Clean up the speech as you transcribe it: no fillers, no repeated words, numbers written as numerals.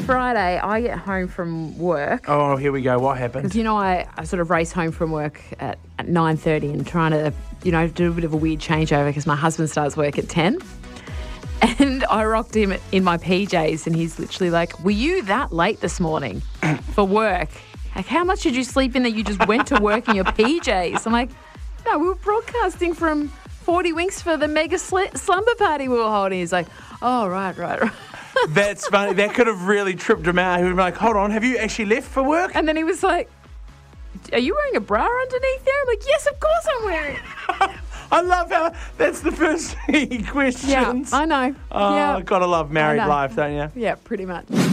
Friday, I get home from work. Oh, here we go. What happened? Because, I sort of race home from work at 9:30 and trying to, do a bit of a weird changeover because my husband starts work at 10. And I rocked him in my PJs and he's literally like, were you that late this morning for work? Like, how much did you sleep in that you just went to work in your PJs? I'm like, no, we were broadcasting from 40 Winks for the mega slumber party we were holding. He's like, oh, right. That's funny. That could have really tripped him out. He would be like, hold on, have you actually left for work? And then he was like, are you wearing a bra underneath there? I'm like, yes, of course I'm wearing it. I love how that's the first questions. Yeah, I know. Oh, yeah. gotta love married life, don't you? Yeah, pretty much.